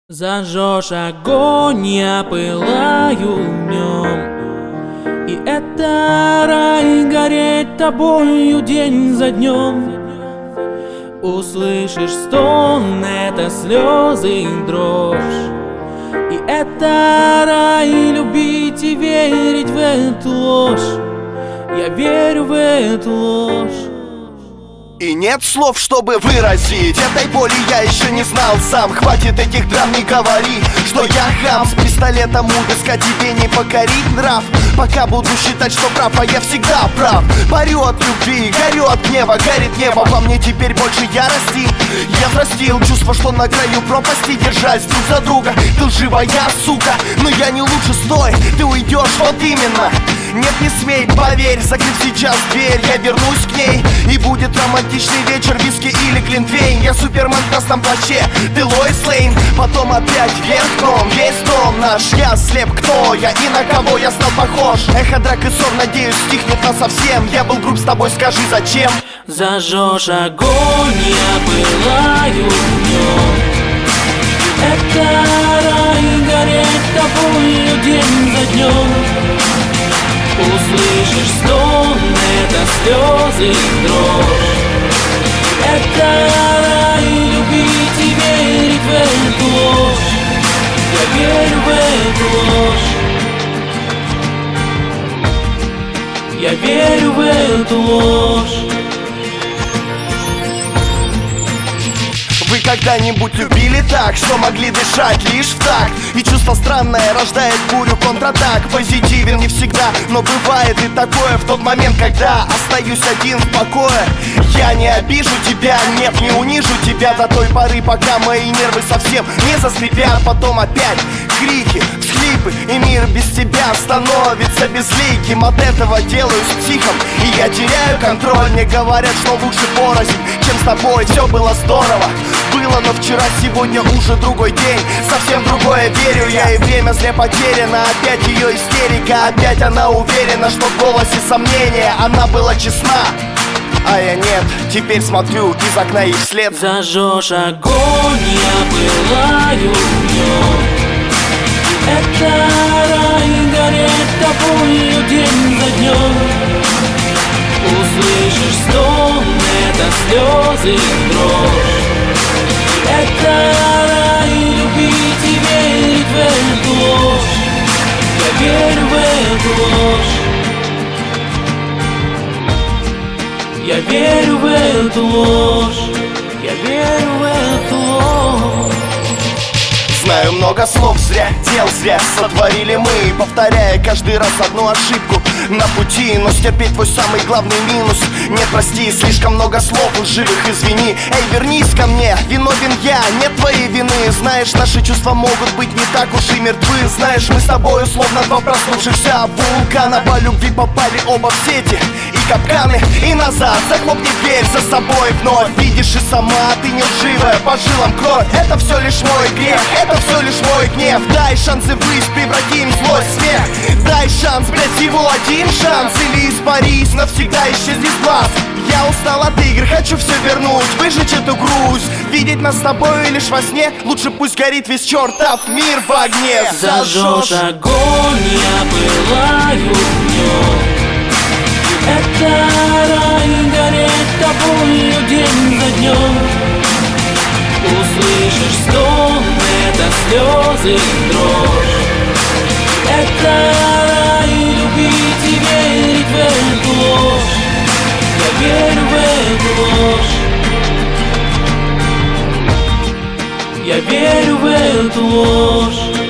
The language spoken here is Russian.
Зажжешь огонь, я пылаю в нем, и это рай гореть тобою день за днем. Услышишь стон, это слезы и дрожь, и это рай любить и верить в эту ложь. Я верю в эту ложь. И нет слов, чтобы выразить этой боли я еще не знал сам. Хватит этих драм, не говори, что я хам. С пистолетом у виска тебе не покорить нрав. Пока буду считать, что прав, а я всегда прав. Парю от любви, горю от гнева, горит небо. Во мне теперь больше ярости. Я взрастил чувство, что на краю пропасти. Держась друг за друга, ты лживая сука. Но я не лучше, стой, ты уйдешь, вот именно. Нет, не смей, поверь, закрыв сейчас дверь, я вернусь к ней. И будет романтичный вечер, виски или глинтвейн. Я Супермен в красном плаще, ты Лоис Лейн. Потом опять вверх дном, весь дом наш. Я слеп, кто я и на кого я стал похож. Эхо драк и ссор, надеюсь, стихнет насовсем. Я был груб с тобой, скажи, зачем? Зажжешь огонь, я пылаю в нем, это рай гореть тобою день за днем. Услышишь стон, это слезы и дрожь, это рай любить и верить в эту ложь. Я верю в эту ложь. Я верю в эту ложь. Вы когда-нибудь любили так, что могли дышать лишь в такт? И чувство странное рождает бурю контратак. Позитивен не всегда, но бывает и такое в тот момент, когда остаюсь один в покое. Я не обижу тебя, нет, не унижу тебя до той поры, пока мои нервы совсем не заскрипят. Потом опять крики, всхлипы, и мир без тебя становится безликим. От этого делаюсь психом, и я теряю контроль. Мне говорят, что лучше порознь, чем с тобой. Все было здорово, было, но вчера, сегодня уже другой день. Совсем другое верю я, и время зря потеряно. Опять ее истерика, опять она уверена, что в голосе сомнения. Она была честна, а я нет, теперь смотрю из окна их вслед. Зажжешь огонь, я пылаю в нем, это рай гореть тобою день за днем. Услышишь стон, это слезы и дрожь, это рай любить и верить в эту ложь. Я верю в эту ложь. Я верю в эту ложь. Я верю в эту ложь. Знаю много слов зря, дел зря сотворили мы, повторяя каждый раз одну ошибку на пути. Но стерпеть твой самый главный минус. Нет, прости, слишком много слов лживых, извини. Эй, вернись ко мне, виновен я, нет твоей вины. Знаешь, наши чувства могут быть не так уж и мертвы. Знаешь, мы с тобой словно два проснувшихся вулкана. По любви попали оба в сети и капканы. И назад, захлопни дверь за собой вновь. Видишь, и сама ты не лживая, по жилам кровь. Это все лишь мой грех, это все лишь мой гнев. Дай шанс и высь, превратим злость в смех. Дай шанс, блять, всего один шанс. Или испарись, навсегда исчезни с глаз. Я устал от игр, хочу все вернуть, выжечь эту грусть. Видеть нас с тобой лишь во сне, лучше пусть горит весь чертов мир в огне. Зажжешь огонь, я пылаю в нем, это рай гореть тобою день за днем. Услышишь стон, это слезы и дрожь, это рай любить и верить в эту ложь. Я верю в эту ложь. Я верю в эту ложь.